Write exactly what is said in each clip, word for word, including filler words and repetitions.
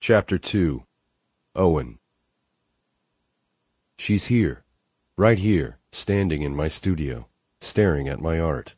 Chapter two. Owen. She's here, right here, standing in my studio, staring at my art.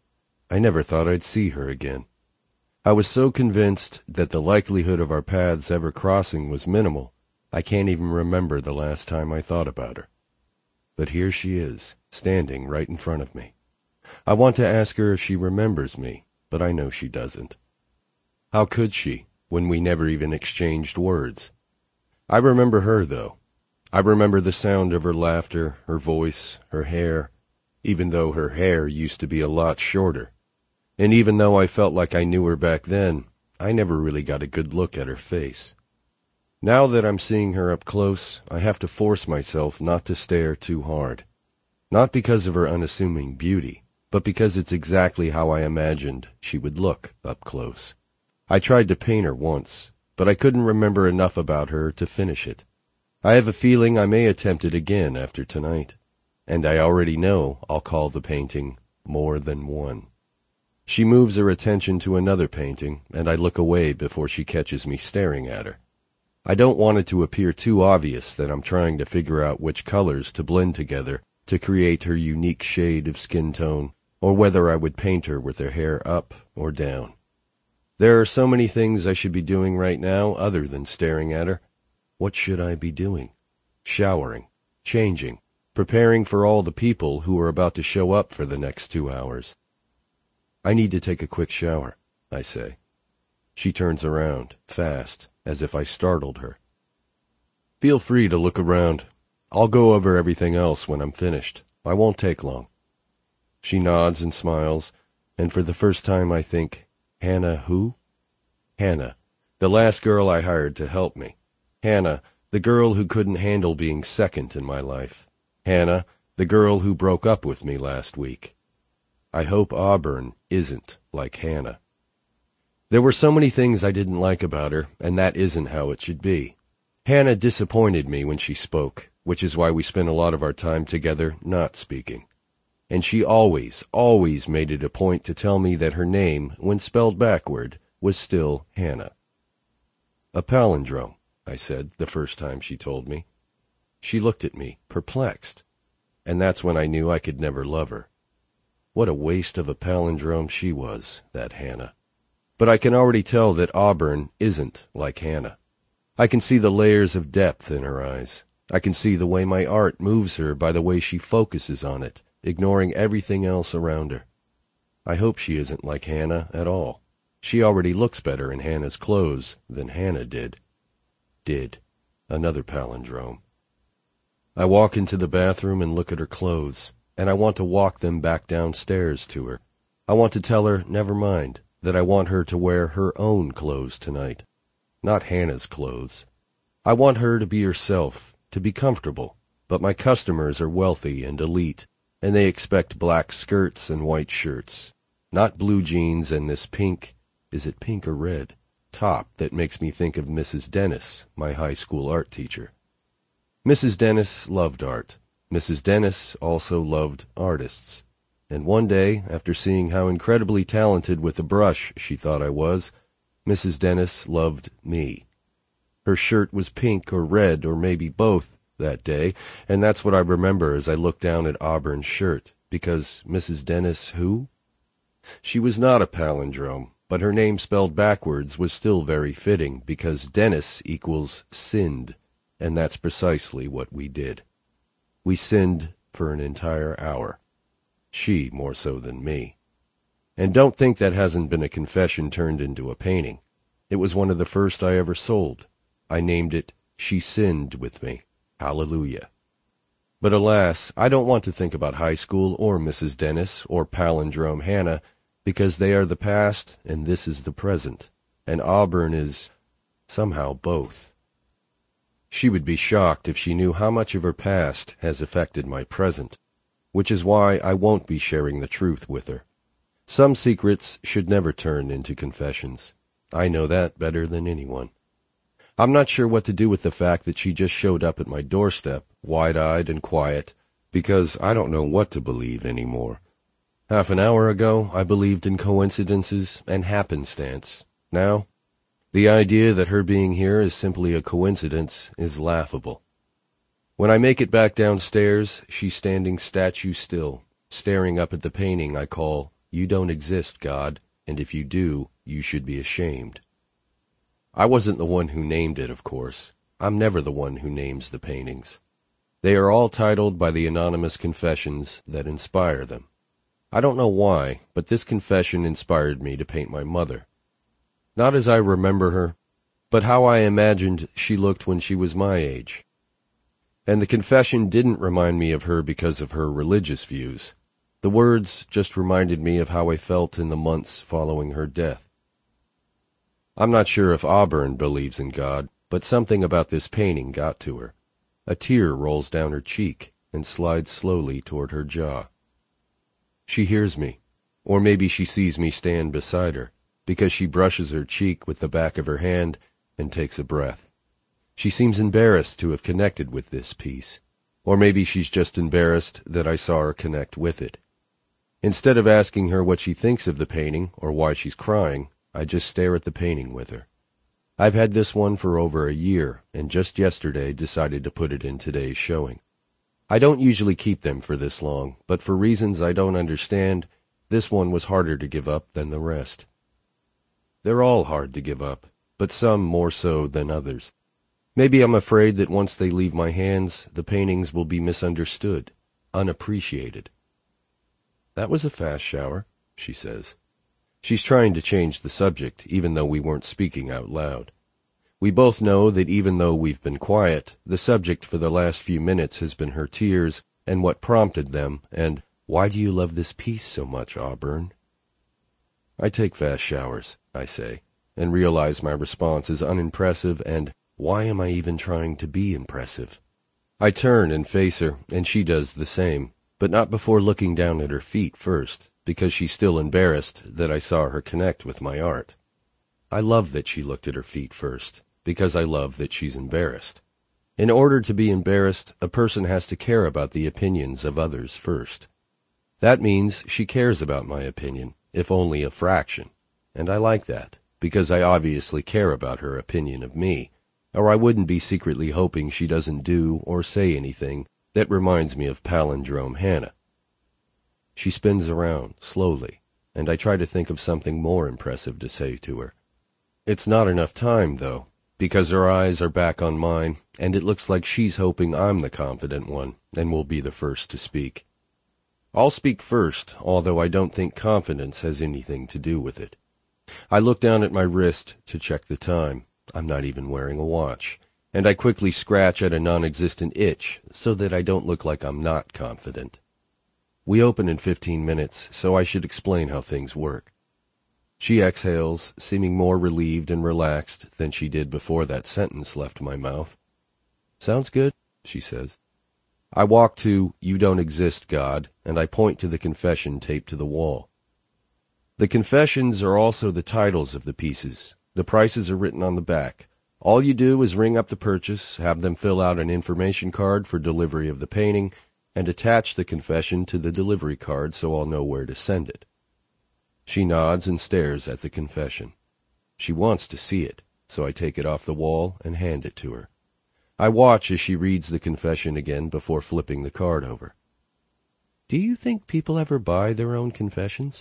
I never thought I'd see her again. I was so convinced that the likelihood of our paths ever crossing was minimal, I can't even remember the last time I thought about her. But here she is, standing right in front of me. I want to ask her if she remembers me, but I know she doesn't. How could she, when we never even exchanged words? I remember her, though. I remember the sound of her laughter, her voice, her hair, even though her hair used to be a lot shorter. And even though I felt like I knew her back then, I never really got a good look at her face. Now that I'm seeing her up close, I have to force myself not to stare too hard. Not because of her unassuming beauty, but because it's exactly how I imagined she would look up close. I tried to paint her once, but I couldn't remember enough about her to finish it. I have a feeling I may attempt it again after tonight, and I already know I'll call the painting More Than One. She moves her attention to another painting, and I look away before she catches me staring at her. I don't want it to appear too obvious that I'm trying to figure out which colors to blend together to create her unique shade of skin tone, or whether I would paint her with her hair up or down. There are so many things I should be doing right now other than staring at her. What should I be doing? Showering, changing, preparing for all the people who are about to show up for the next two hours. I need to take a quick shower, I say. She turns around, fast, as if I startled her. Feel free to look around. I'll go over everything else when I'm finished. I won't take long. She nods and smiles, and for the first time I think, Hannah who? Hannah, the last girl I hired to help me. Hannah, the girl who couldn't handle being second in my life. Hannah, the girl who broke up with me last week. I hope Auburn isn't like Hannah. There were so many things I didn't like about her, and that isn't how it should be. Hannah disappointed me when she spoke, which is why we spent a lot of our time together not speaking. And she always, always made it a point to tell me that her name, when spelled backward, was still Hannah. A palindrome, I said the first time she told me. She looked at me, perplexed, and that's when I knew I could never love her. What a waste of a palindrome she was, that Hannah. But I can already tell that Auburn isn't like Hannah. I can see the layers of depth in her eyes. I can see the way my art moves her by the way she focuses on it, ignoring everything else around her. I hope she isn't like Hannah at all. She already looks better in Hannah's clothes than Hannah did. Did. Another palindrome. I walk into the bathroom and look at her clothes, and I want to walk them back downstairs to her. I want to tell her, never mind, that I want her to wear her own clothes tonight, not Hannah's clothes. I want her to be herself, to be comfortable, but my customers are wealthy and elite, and they expect black skirts and white shirts, not blue jeans and this pink, is it pink or red, top that makes me think of Missus Dennis, my high school art teacher. Missus Dennis loved art. Missus Dennis also loved artists. And one day, after seeing how incredibly talented with a brush she thought I was, Missus Dennis loved me. Her shirt was pink or red or maybe both that day, and that's what I remember as I looked down at Auburn's shirt, because Missus Dennis who? She was not a palindrome, but her name spelled backwards was still very fitting, because Dennis equals sinned, and that's precisely what we did. We sinned for an entire hour. She more so than me. And don't think that hasn't been a confession turned into a painting. It was one of the first I ever sold. I named it She Sinned With Me. Hallelujah. But alas, I don't want to think about high school or Missus Dennis or palindrome Hannah, because they are the past and this is the present, and Auburn is somehow both. She would be shocked if she knew how much of her past has affected my present, which is why I won't be sharing the truth with her. Some secrets should never turn into confessions. I know that better than anyone. I'm not sure what to do with the fact that she just showed up at my doorstep, wide-eyed and quiet, because I don't know what to believe anymore. Half an hour ago, I believed in coincidences and happenstance. Now, The idea that her being here is simply a coincidence is laughable. When I make it back downstairs, she's standing statue still, staring up at the painting I call, "You Don't Exist, God, and if you do, you should be ashamed." I wasn't the one who named it, of course. I'm never the one who names the paintings. They are all titled by the anonymous confessions that inspire them. I don't know why, but this confession inspired me to paint my mother. Not as I remember her, but how I imagined she looked when she was my age. And the confession didn't remind me of her because of her religious views. The words just reminded me of how I felt in the months following her death. I'm not sure if Auburn believes in God, but something about this painting got to her. A tear rolls down her cheek and slides slowly toward her jaw. She hears me, or maybe she sees me stand beside her, because she brushes her cheek with the back of her hand and takes a breath. She seems embarrassed to have connected with this piece, or maybe she's just embarrassed that I saw her connect with it. Instead of asking her what she thinks of the painting or why she's crying, I just stare at the painting with her. I've had this one for over a year, and just yesterday decided to put it in today's showing. I don't usually keep them for this long, but for reasons I don't understand, this one was harder to give up than the rest. They're all hard to give up, but some more so than others. Maybe I'm afraid that once they leave my hands, the paintings will be misunderstood, unappreciated. That was a fast shower, she says. She's trying to change the subject, even though we weren't speaking out loud. We both know that even though we've been quiet, the subject for the last few minutes has been her tears and what prompted them, and, "Why do you love this piece so much, Auburn?" I take fast showers, I say, and realize my response is unimpressive and, why am I even trying to be impressive? I turn and face her, and she does the same, but not before looking down at her feet first, because she's still embarrassed that I saw her connect with my art. I love that she looked at her feet first, because I love that she's embarrassed. In order to be embarrassed, a person has to care about the opinions of others first. That means she cares about my opinion, if only a fraction, and I like that, because I obviously care about her opinion of me, or I wouldn't be secretly hoping she doesn't do or say anything that reminds me of Palindrome Hannah. She spins around, slowly, and I try to think of something more impressive to say to her. It's not enough time, though, because her eyes are back on mine, and it looks like she's hoping I'm the confident one, and will be the first to speak. I'll speak first, although I don't think confidence has anything to do with it. I look down at my wrist to check the time. I'm not even wearing a watch, and I quickly scratch at a non-existent itch so that I don't look like I'm not confident. We open in fifteen minutes, so I should explain how things work. She exhales, seeming more relieved and relaxed than she did before that sentence left my mouth. "Sounds good," she says. I walk to "You Don't Exist, God," and I point to the confession taped to the wall. The confessions are also the titles of the pieces. The prices are written on the back. All you do is ring up the purchase, have them fill out an information card for delivery of the painting, and attach the confession to the delivery card so I'll know where to send it. She nods and stares at the confession. She wants to see it, so I take it off the wall and hand it to her. I watch as she reads the confession again before flipping the card over. "Do you think people ever buy their own confessions?"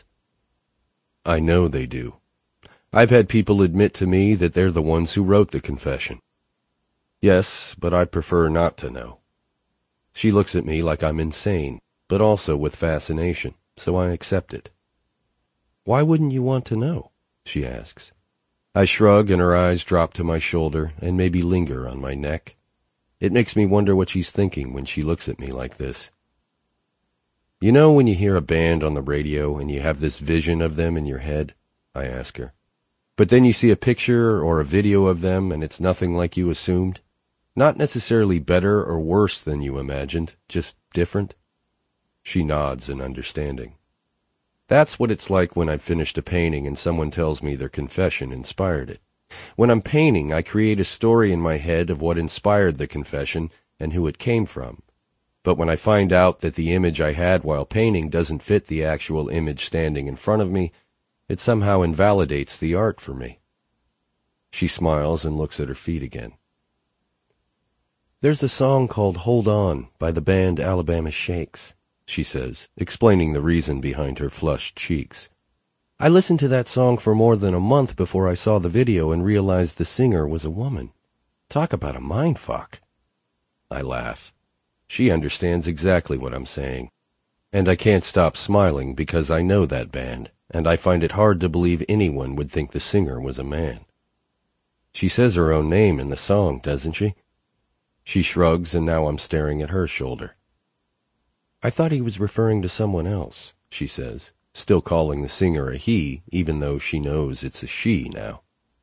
I know they do. I've had people admit to me that they're the ones who wrote the confession. Yes, but I prefer not to know. She looks at me like I'm insane, but also with fascination, so I accept it. "Why wouldn't you want to know?" she asks. I shrug and her eyes drop to my shoulder and maybe linger on my neck. It makes me wonder what she's thinking when she looks at me like this. "You know when you hear a band on the radio and you have this vision of them in your head?" I ask her. "But then you see a picture or a video of them and it's nothing like you assumed? Not necessarily better or worse than you imagined, just different?" She nods in understanding. That's what it's like when I've finished a painting and someone tells me their confession inspired it. When I'm painting, I create a story in my head of what inspired the confession and who it came from. But when I find out that the image I had while painting doesn't fit the actual image standing in front of me, it somehow invalidates the art for me. She smiles and looks at her feet again. There's a song called Hold On by the band Alabama Shakes, she says, explaining the reason behind her flushed cheeks. I listened to that song for more than a month before I saw the video and realized the singer was a woman. Talk about a mindfuck. I laugh. She understands exactly what I'm saying. And I can't stop smiling because I know that band, and I find it hard to believe anyone would think the singer was a man. She says her own name in the song, doesn't she? She shrugs, and now I'm staring at her shoulder. I thought he was referring to someone else, she says, still calling the singer a he, even though she knows it's a she now.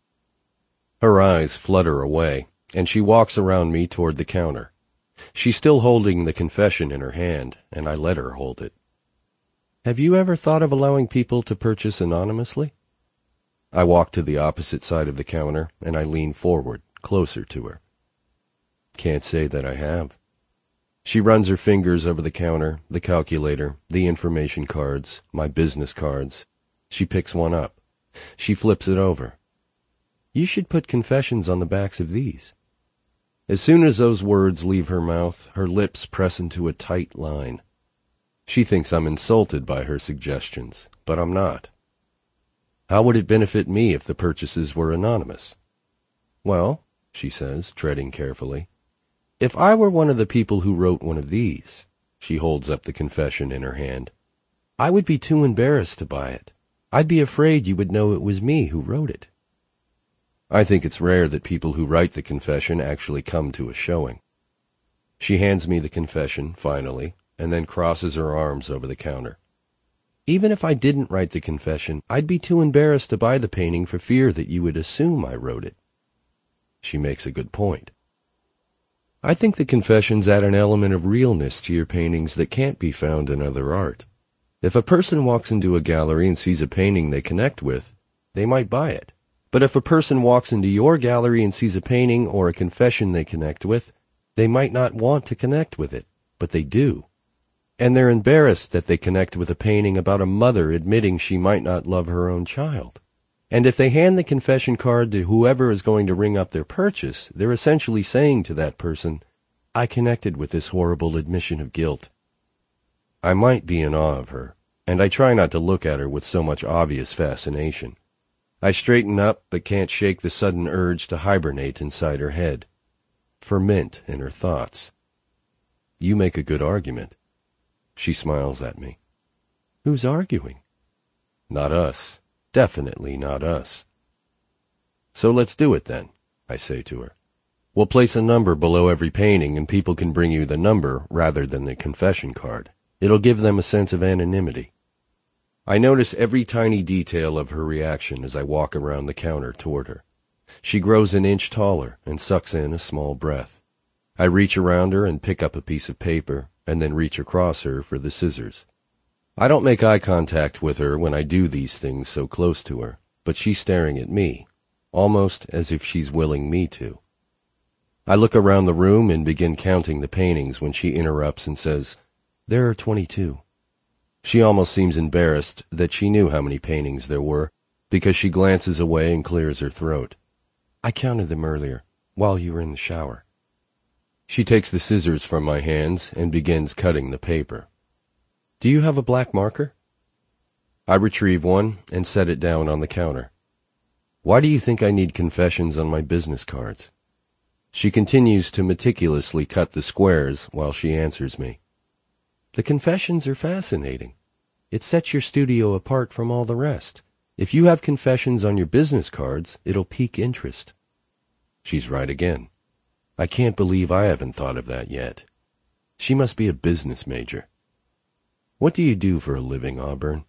Her eyes flutter away, and she walks around me toward the counter. She's still holding the confession in her hand, and I let her hold it. Have you ever thought of allowing people to purchase anonymously? I walk to the opposite side of the counter, and I lean forward, closer to her. Can't say that I have. She runs her fingers over the counter, the calculator, the information cards, my business cards. She picks one up. She flips it over. You should put confessions on the backs of these. As soon as those words leave her mouth, her lips press into a tight line. She thinks I'm insulted by her suggestions, but I'm not. How would it benefit me if the purchases were anonymous? Well, she says, treading carefully, if I were one of the people who wrote one of these, she holds up the confession in her hand, I would be too embarrassed to buy it. I'd be afraid you would know it was me who wrote it. I think it's rare that people who write the confession actually come to a showing. She hands me the confession, finally, and then crosses her arms over the counter. Even if I didn't write the confession, I'd be too embarrassed to buy the painting for fear that you would assume I wrote it. She makes a good point. I think the confessions add an element of realness to your paintings that can't be found in other art. If a person walks into a gallery and sees a painting they connect with, they might buy it. But if a person walks into your gallery and sees a painting or a confession they connect with, they might not want to connect with it, but they do. And they're embarrassed that they connect with a painting about a mother admitting she might not love her own child. And if they hand the confession card to whoever is going to ring up their purchase, they're essentially saying to that person, I connected with this horrible admission of guilt. I might be in awe of her, and I try not to look at her with so much obvious fascination. I straighten up, but can't shake the sudden urge to hibernate inside her head. Ferment in her thoughts. You make a good argument. She smiles at me. Who's arguing? Not us. Definitely not us. So let's do it then, I say to her. We'll place a number below every painting and people can bring you the number rather than the confession card. It'll give them a sense of anonymity. I notice every tiny detail of her reaction as I walk around the counter toward her. She grows an inch taller and sucks in a small breath. I reach around her and pick up a piece of paper, and then reach across her for the scissors. I don't make eye contact with her when I do these things so close to her, but she's staring at me, almost as if she's willing me to. I look around the room and begin counting the paintings when she interrupts and says, There are twenty-two. She almost seems embarrassed that she knew how many paintings there were, because she glances away and clears her throat. I counted them earlier, while you were in the shower. She takes the scissors from my hands and begins cutting the paper. Do you have a black marker? I retrieve one and set it down on the counter. Why do you think I need confessions on my business cards? She continues to meticulously cut the squares while she answers me. The confessions are fascinating. It sets your studio apart from all the rest. If you have confessions on your business cards, it'll pique interest. She's right again. I can't believe I haven't thought of that yet. She must be a business major. What do you do for a living, Auburn?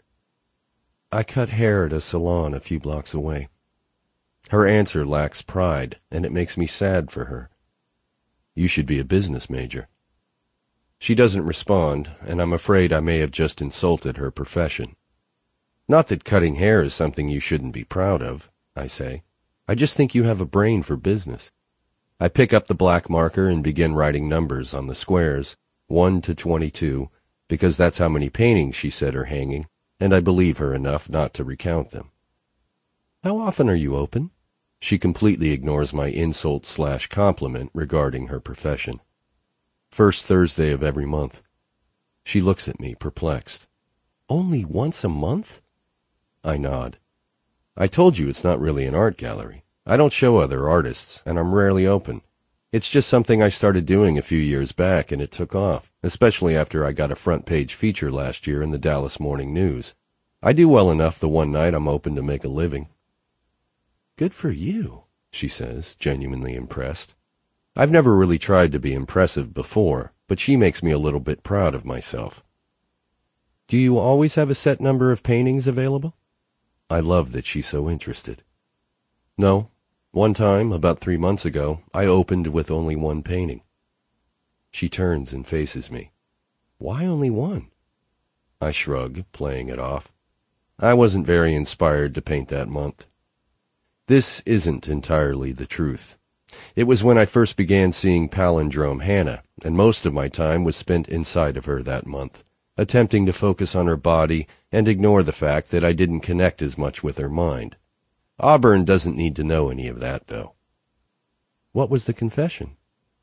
I cut hair at a salon a few blocks away. Her answer lacks pride, and it makes me sad for her. You should be a business major. She doesn't respond, and I'm afraid I may have just insulted her profession. Not that cutting hair is something you shouldn't be proud of, I say. I just think you have a brain for business. I pick up the black marker and begin writing numbers on the squares, one to twenty-two, because that's how many paintings she said are hanging, and I believe her enough not to recount them. How often are you open? She completely ignores my insult slash compliment regarding her profession. First Thursday of every month. She looks at me, perplexed. Only once a month? I nod. I told you it's not really an art gallery. I don't show other artists, and I'm rarely open. It's just something I started doing a few years back, and it took off, especially after I got a front-page feature last year in the Dallas Morning News. I do well enough the one night I'm open to make a living. Good for you, she says, genuinely impressed. I've never really tried to be impressive before, but she makes me a little bit proud of myself. Do you always have a set number of paintings available? I love that she's so interested. No. One time, about three months ago, I opened with only one painting. She turns and faces me. Why only one? I shrug, playing it off. I wasn't very inspired to paint that month. This isn't entirely the truth. It was when I first began seeing Palindrome Hannah, and most of my time was spent inside of her that month, attempting to focus on her body and ignore the fact that I didn't connect as much with her mind. Auburn doesn't need to know any of that, though. What was the confession?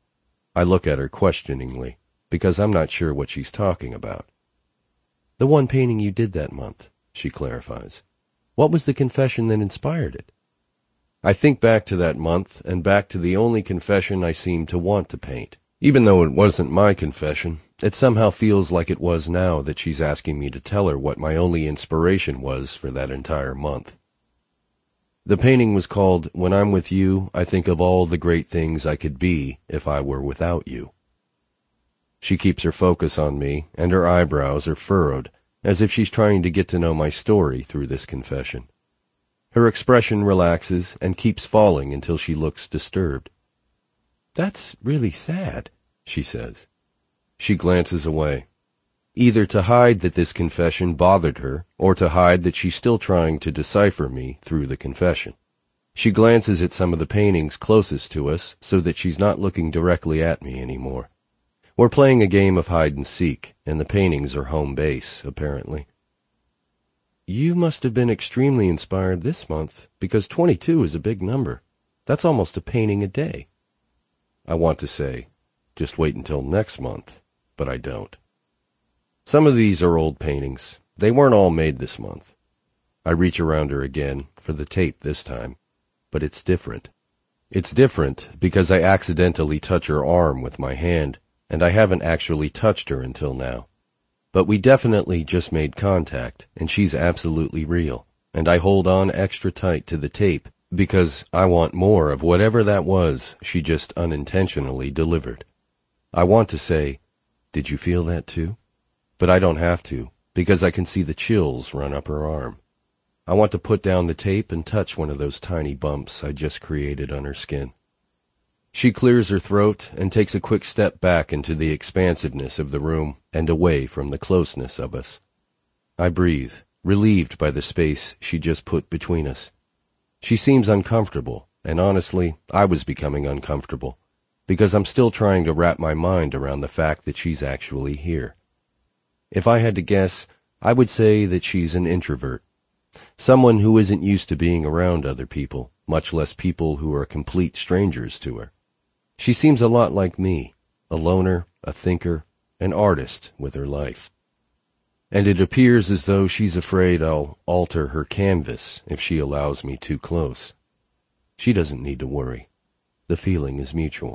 I look at her questioningly, because I'm not sure what she's talking about. The one painting you did that month, she clarifies. What was the confession that inspired it? I think back to that month and back to the only confession I seemed to want to paint. Even though it wasn't my confession, it somehow feels like it was now that she's asking me to tell her what my only inspiration was for that entire month. The painting was called, When I'm With You, I Think of All the Great Things I Could Be If I Were Without You. She keeps her focus on me, and her eyebrows are furrowed, as if she's trying to get to know my story through this confession. Her expression relaxes and keeps falling until she looks disturbed. That's really sad, she says. She glances away, either to hide that this confession bothered her, or to hide that she's still trying to decipher me through the confession. She glances at some of the paintings closest to us so that she's not looking directly at me anymore. We're playing a game of hide-and-seek, and the paintings are home base, apparently. You must have been extremely inspired this month, because twenty-two is a big number. That's almost a painting a day. I want to say, just wait until next month, but I don't. Some of these are old paintings. They weren't all made this month. I reach around her again, for the tape this time, but it's different. It's different because I accidentally touch her arm with my hand, and I haven't actually touched her until now. But we definitely just made contact, and she's absolutely real, and I hold on extra tight to the tape because I want more of whatever that was she just unintentionally delivered. I want to say, did you feel that too? But I don't have to, because I can see the chills run up her arm. I want to put down the tape and touch one of those tiny bumps I just created on her skin. She clears her throat and takes a quick step back into the expansiveness of the room and away from the closeness of us. I breathe, relieved by the space she just put between us. She seems uncomfortable, and honestly, I was becoming uncomfortable, because I'm still trying to wrap my mind around the fact that she's actually here. If I had to guess, I would say that she's an introvert. Someone who isn't used to being around other people, much less people who are complete strangers to her. She seems a lot like me, a loner, a thinker, an artist with her life. And it appears as though she's afraid I'll alter her canvas if she allows me too close. She doesn't need to worry. The feeling is mutual.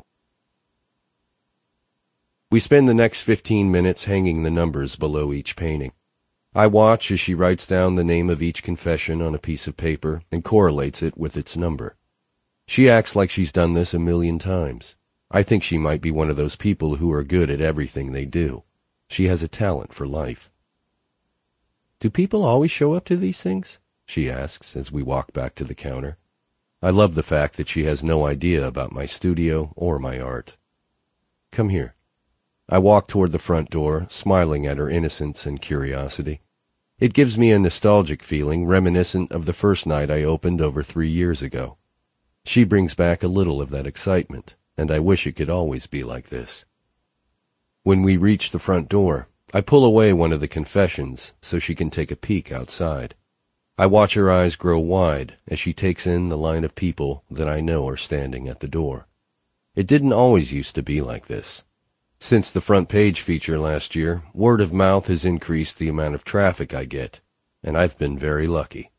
We spend the next fifteen minutes hanging the numbers below each painting. I watch as she writes down the name of each confession on a piece of paper and correlates it with its number. She acts like she's done this a million times. I think she might be one of those people who are good at everything they do. She has a talent for life. Do people always show up to these things? She asks as we walk back to the counter. I love the fact that she has no idea about my studio or my art. Come here. I walk toward the front door, smiling at her innocence and curiosity. It gives me a nostalgic feeling reminiscent of the first night I opened over three years ago. She brings back a little of that excitement, and I wish it could always be like this. When we reach the front door, I pull away one of the confessions so she can take a peek outside. I watch her eyes grow wide as she takes in the line of people that I know are standing at the door. It didn't always used to be like this. Since the front page feature last year, word of mouth has increased the amount of traffic I get, and I've been very lucky.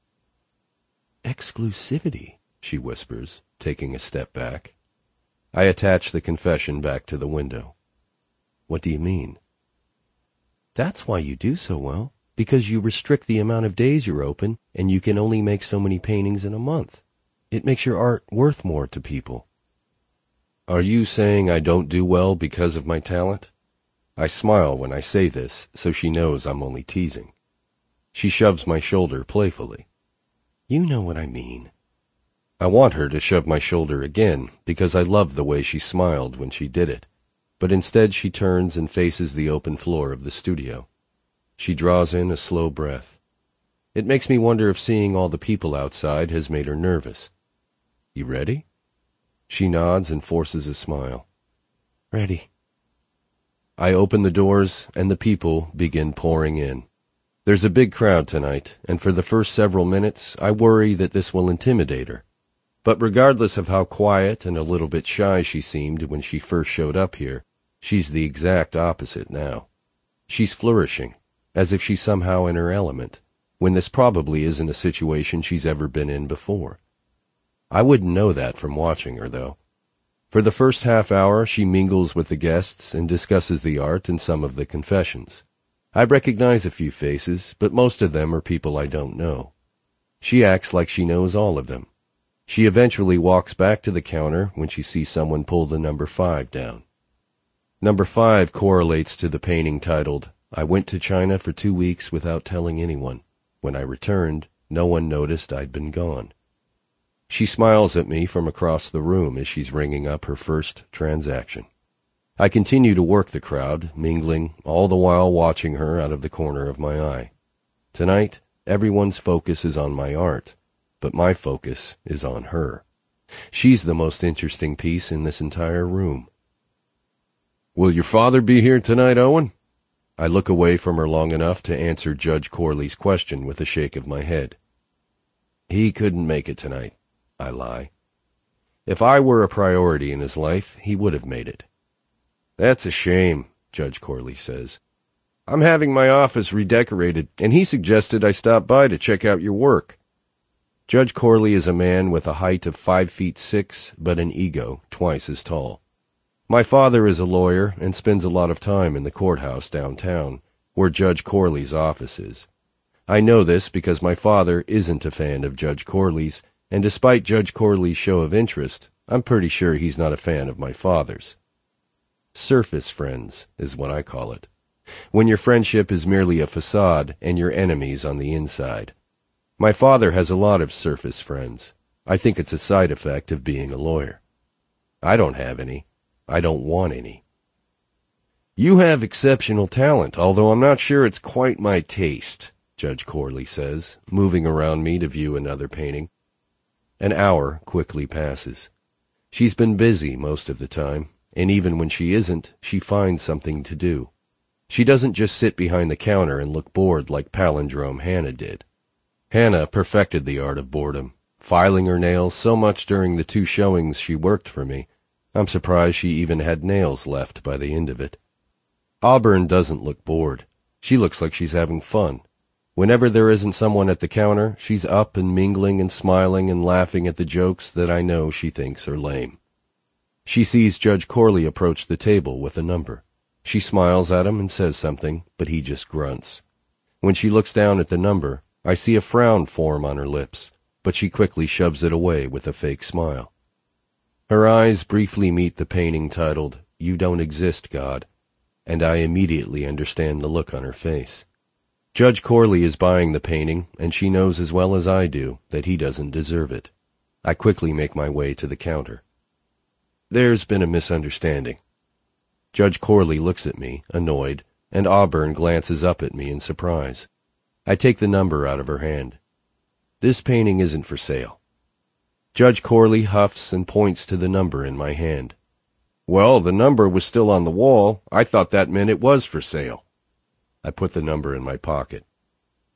Exclusivity, she whispers, taking a step back. I attach the confession back to the window. What do you mean? That's why you do so well, because you restrict the amount of days you're open, and you can only make so many paintings in a month. It makes your art worth more to people. Are you saying I don't do well because of my talent? I smile when I say this, so she knows I'm only teasing. She shoves my shoulder playfully. You know what I mean. I want her to shove my shoulder again, because I love the way she smiled when she did it, but instead she turns and faces the open floor of the studio. She draws in a slow breath. It makes me wonder if seeing all the people outside has made her nervous. You ready? She nods and forces a smile. Ready. I open the doors, and the people begin pouring in. There's a big crowd tonight, and for the first several minutes, I worry that this will intimidate her. But regardless of how quiet and a little bit shy she seemed when she first showed up here, she's the exact opposite now. She's flourishing, as if she's somehow in her element, when this probably isn't a situation she's ever been in before. I wouldn't know that from watching her, though. For the first half hour, she mingles with the guests and discusses the art and some of the confessions. I recognize a few faces, but most of them are people I don't know. She acts like she knows all of them. She eventually walks back to the counter when she sees someone pull the number five down. Number five correlates to the painting titled, I went to China for two weeks without telling anyone. When I returned, no one noticed I'd been gone. She smiles at me from across the room as she's ringing up her first transaction. I continue to work the crowd, mingling, all the while watching her out of the corner of my eye. Tonight, everyone's focus is on my art, but my focus is on her. She's the most interesting piece in this entire room. Will your father be here tonight, Owen? I look away from her long enough to answer Judge Corley's question with a shake of my head. He couldn't make it tonight. I lie. If I were a priority in his life, he would have made it. That's a shame, Judge Corley says. I'm having my office redecorated, and he suggested I stop by to check out your work. Judge Corley is a man with a height of five feet six, but an ego twice as tall. My father is a lawyer and spends a lot of time in the courthouse downtown, where Judge Corley's office is. I know this because my father isn't a fan of Judge Corley's, and despite Judge Corley's show of interest, I'm pretty sure he's not a fan of my father's. Surface friends is what I call it. When your friendship is merely a facade and your enemies on the inside. My father has a lot of surface friends. I think it's a side effect of being a lawyer. I don't have any. I don't want any. You have exceptional talent, although I'm not sure it's quite my taste, Judge Corley says, moving around me to view another painting. An hour quickly passes. She's been busy most of the time, and even when she isn't, she finds something to do. She doesn't just sit behind the counter and look bored like Palindrome Hannah did. Hannah perfected the art of boredom, filing her nails so much during the two showings she worked for me. I'm surprised she even had nails left by the end of it. Auburn doesn't look bored. She looks like she's having fun. Whenever there isn't someone at the counter, she's up and mingling and smiling and laughing at the jokes that I know she thinks are lame. She sees Judge Corley approach the table with a number. She smiles at him and says something, but he just grunts. When she looks down at the number, I see a frown form on her lips, but she quickly shoves it away with a fake smile. Her eyes briefly meet the painting titled, You Don't Exist, God, and I immediately understand the look on her face. Judge Corley is buying the painting, and she knows as well as I do that he doesn't deserve it. I quickly make my way to the counter. There's been a misunderstanding. Judge Corley looks at me, annoyed, and Auburn glances up at me in surprise. I take the number out of her hand. This painting isn't for sale. Judge Corley huffs and points to the number in my hand. Well, the number was still on the wall. I thought that meant it was for sale. I put the number in my pocket.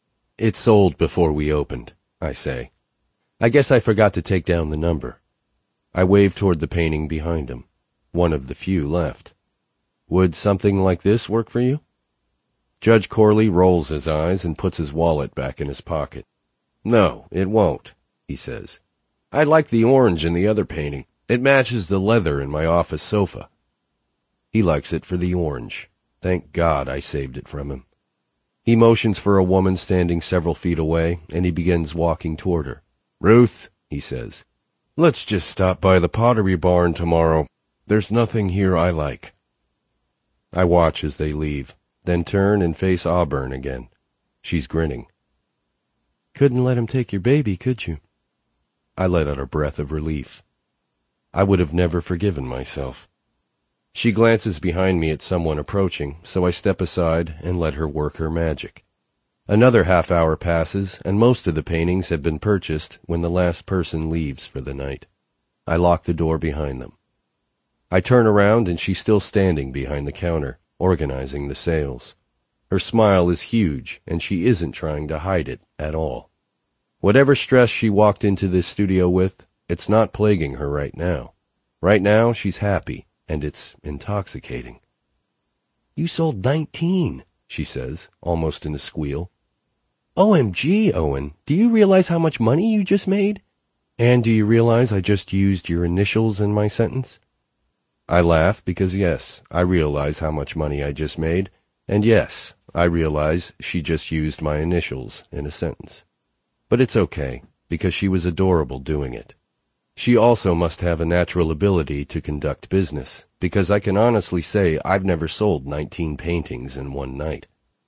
It sold before we opened, I say. I guess I forgot to take down the number. I wave toward the painting behind him, one of the few left. Would something like this work for you? Judge Corley rolls his eyes and puts his wallet back in his pocket. No, it won't, he says. I like the orange in the other painting. It matches the leather in my office sofa. He likes it for the orange. Thank God I saved it from him. He motions for a woman standing several feet away, and he begins walking toward her. Ruth, he says, let's just stop by the Pottery Barn tomorrow. There's nothing here I like. I watch as they leave, then turn and face Auburn again. She's grinning. Couldn't let him take your baby, could you? I let out a breath of relief. I would have never forgiven myself. She glances behind me at someone approaching, so I step aside and let her work her magic. Another half hour passes, and most of the paintings have been purchased when the last person leaves for the night. I lock the door behind them. I turn around and she's still standing behind the counter, organizing the sales. Her smile is huge, and she isn't trying to hide it at all. Whatever stress she walked into this studio with, it's not plaguing her right now. Right now, she's happy, and it's intoxicating. You sold nineteen, she says, almost in a squeal. O M G, Owen, do you realize how much money you just made? And do you realize I just used your initials in my sentence? I laugh because, yes, I realize how much money I just made, and yes, I realize she just used my initials in a sentence. But it's okay, because she was adorable doing it. She also must have a natural ability to conduct business, because I can honestly say I've never sold nineteen paintings in one night.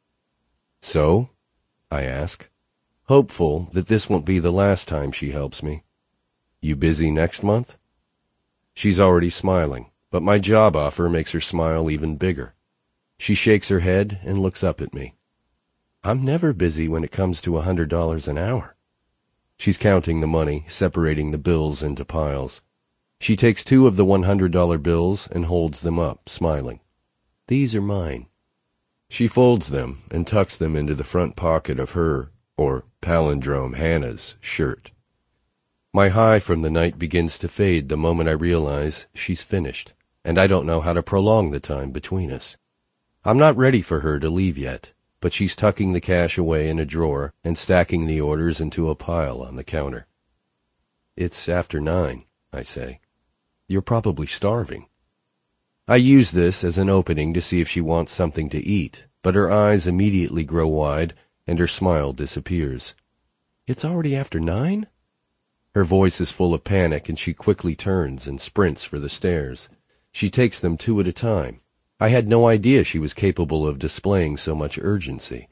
So, I ask, hopeful that this won't be the last time she helps me. You busy next month? She's already smiling, but my job offer makes her smile even bigger. She shakes her head and looks up at me. I'm never busy when it comes to a hundred dollars an hour. She's counting the money, separating the bills into piles. She takes two of the one hundred dollar bills and holds them up, smiling. These are mine. She folds them and tucks them into the front pocket of her, or palindrome Hannah's, shirt. My high from the night begins to fade the moment I realize she's finished, and I don't know how to prolong the time between us. I'm not ready for her to leave yet, but she's tucking the cash away in a drawer and stacking the orders into a pile on the counter. It's after nine, I say. You're probably starving. I use this as an opening to see if she wants something to eat, but her eyes immediately grow wide and her smile disappears. It's already after nine? Her voice is full of panic and she quickly turns and sprints for the stairs. She takes them two at a time. I had no idea she was capable of displaying so much urgency.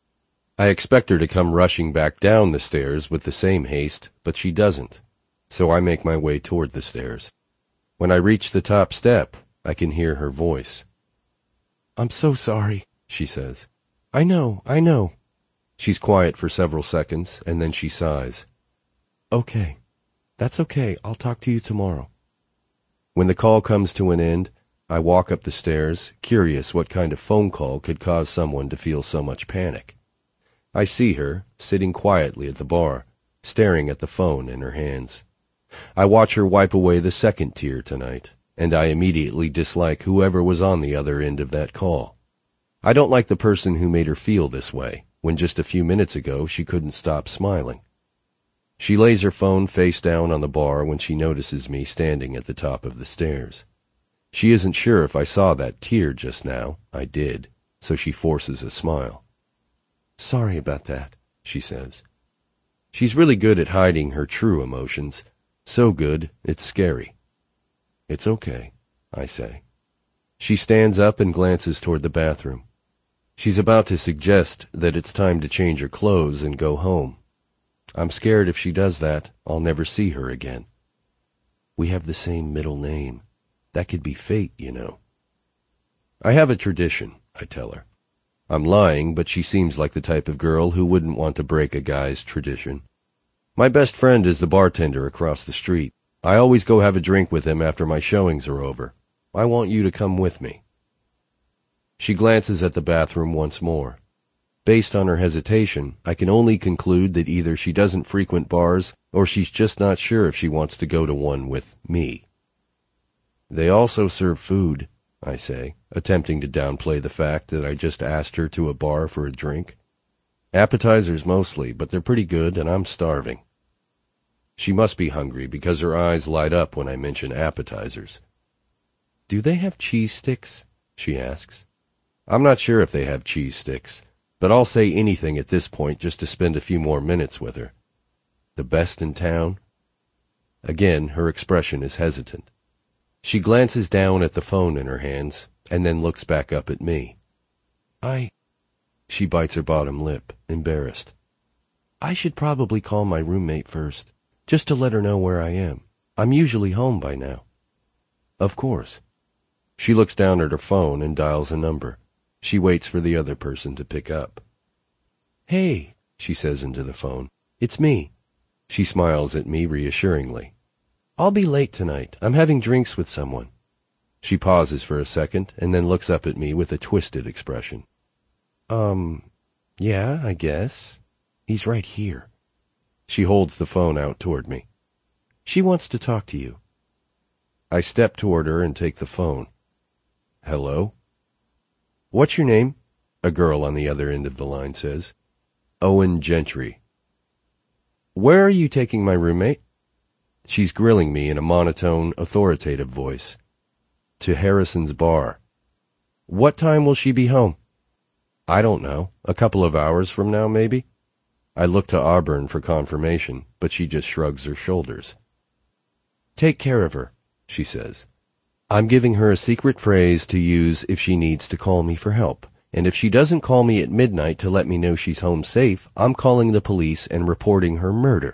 I expect her to come rushing back down the stairs with the same haste, but she doesn't, so I make my way toward the stairs. When I reach the top step, I can hear her voice. I'm so sorry, she says. I know, I know. She's quiet for several seconds, and then she sighs. Okay, that's okay. I'll talk to you tomorrow. When the call comes to an end, I walk up the stairs, curious what kind of phone call could cause someone to feel so much panic. I see her, sitting quietly at the bar, staring at the phone in her hands. I watch her wipe away the second tear tonight, and I immediately dislike whoever was on the other end of that call. I don't like the person who made her feel this way, when just a few minutes ago she couldn't stop smiling. She lays her phone face down on the bar when she notices me standing at the top of the stairs. She isn't sure if I saw that tear just now. I did, so she forces a smile. Sorry about that, she says. She's really good at hiding her true emotions. So good, it's scary. It's okay, I say. She stands up and glances toward the bathroom. She's about to suggest that it's time to change her clothes and go home. I'm scared if she does that, I'll never see her again. We have the same middle name. That could be fate, you know. I have a tradition, I tell her. I'm lying, but she seems like the type of girl who wouldn't want to break a guy's tradition. My best friend is the bartender across the street. I always go have a drink with him after my showings are over. I want you to come with me. She glances at the bathroom once more. Based on her hesitation, I can only conclude that either she doesn't frequent bars or she's just not sure if she wants to go to one with me. They also serve food, I say, attempting to downplay the fact that I just asked her to a bar for a drink. Appetizers mostly, but they're pretty good and I'm starving. She must be hungry because her eyes light up when I mention appetizers. Do they have cheese sticks? She asks. I'm not sure if they have cheese sticks, but I'll say anything at this point just to spend a few more minutes with her. The best in town? Again, her expression is hesitant. She glances down at the phone in her hands and then looks back up at me. I... She bites her bottom lip, embarrassed. I should probably call my roommate first, just to let her know where I am. I'm usually home by now. Of course. She looks down at her phone and dials a number. She waits for the other person to pick up. Hey, she says into the phone. It's me. She smiles at me reassuringly. I'll be late tonight. I'm having drinks with someone. She pauses for a second and then looks up at me with a twisted expression. Um, yeah, I guess. He's right here. She holds the phone out toward me. She wants to talk to you. I step toward her and take the phone. Hello? What's your name? A girl on the other end of the line says. Owen Gentry. Where are you taking my roommate? She's grilling me in a monotone, authoritative voice. To Harrison's bar. What time will she be home? I don't know. A couple of hours from now, maybe? I look to Auburn for confirmation, but she just shrugs her shoulders. Take care of her, she says. I'm giving her a secret phrase to use if she needs to call me for help. And if she doesn't call me at midnight to let me know she's home safe, I'm calling the police and reporting her murder.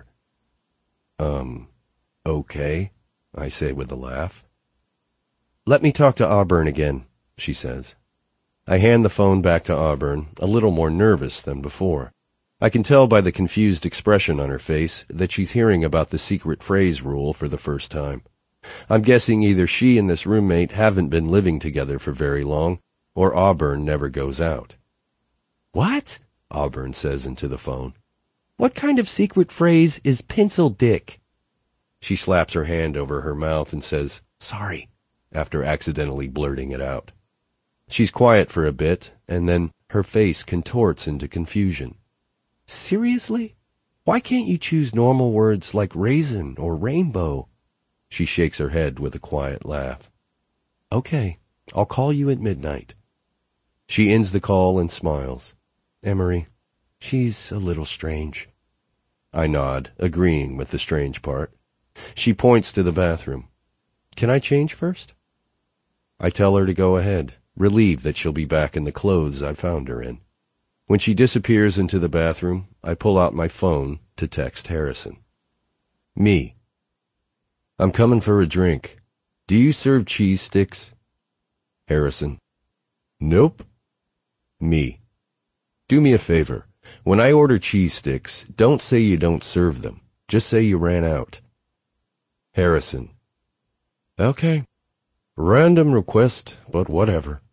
Um, okay, I say with a laugh. Let me talk to Auburn again, she says. I hand the phone back to Auburn, a little more nervous than before. I can tell by the confused expression on her face that she's hearing about the secret phrase rule for the first time. I'm guessing either she and this roommate haven't been living together for very long, or Auburn never goes out. What? Auburn says into the phone. What kind of secret phrase is pencil dick? She slaps her hand over her mouth and says, sorry, after accidentally blurting it out. She's quiet for a bit, and then her face contorts into confusion. Seriously? Why can't you choose normal words like raisin or rainbow? She shakes her head with a quiet laugh. Okay, I'll call you at midnight. She ends the call and smiles. Emery, she's a little strange. I nod, agreeing with the strange part. She points to the bathroom. Can I change first? I tell her to go ahead, relieved that she'll be back in the clothes I found her in. When she disappears into the bathroom, I pull out my phone to text Harrison. Me. I'm coming for a drink. Do you serve cheese sticks? Harrison. Nope. Me. Do me a favor. When I order cheese sticks, don't say you don't serve them. Just say you ran out. Harrison. Okay. Random request, but whatever.